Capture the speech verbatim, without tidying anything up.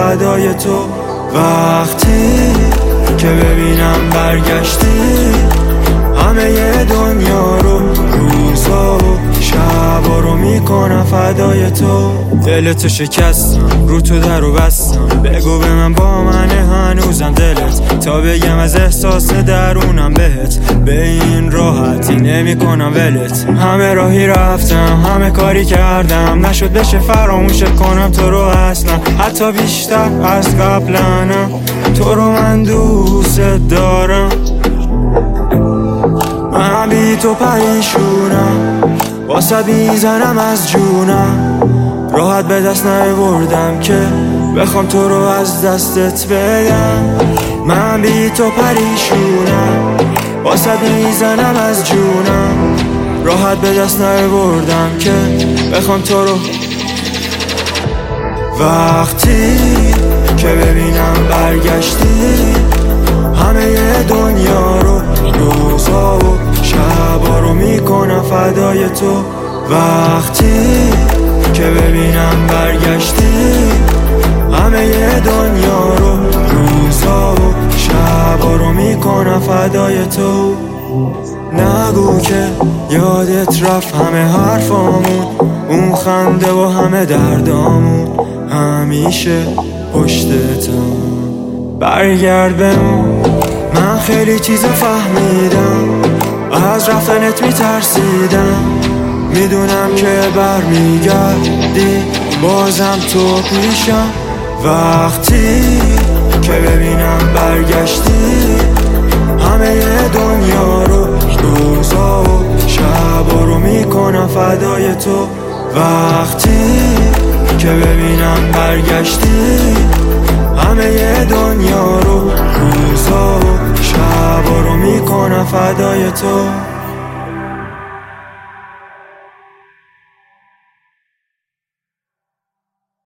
فدای تو. وقتی که ببینم برگشتی همه ی دنیا رو، روزا و شبا رو میکنم فدای تو. دلتو شکستم، رو تو در و بستم، بگو به من با منه هنوزم دلت، تا بگم از احساس درونم بهت، به این راحتی نمی کنم ولت. همه راهی رفتم، همه کاری کردم، نشد بشه فراموشت کنم تو رو اصلا، حتی بیشتر از قبلنم، تو رو من دوست دارم. من بی تو پریشونم، واسه بیزنم از جونم، راحت به دست نیاوردم که بخوام تو رو از دستت بدم. من بی تو پریشونم، واسه بیزنم از جونم، راحت به دست نیاوردم که بخوام تو رو. وقتی که ببینم برگشتی همه ی دنیا رو، روزا و شبا رو میکنم فدای تو. وقتی که ببینم برگشتی همه ی دنیا رو، روزا و شبا رو میکنم فدای تو. نگو که یادت رفت همه حرفامون، اون خنده و همه دردامون، همیشه پشتتم برگرد بمون. من خیلی چیزا فهمیدم، از رفتنت میترسیدم، میدونم که برمیگردی بازم تو پیشم. وقتی که ببینم برگشتی همه ی دنیا رو، روزا و شبا رو میکنم فدای تو. وقتی که ببینم برگشتی همه ی دنیا رو، روزا و شبا رو میکنم فدای تو.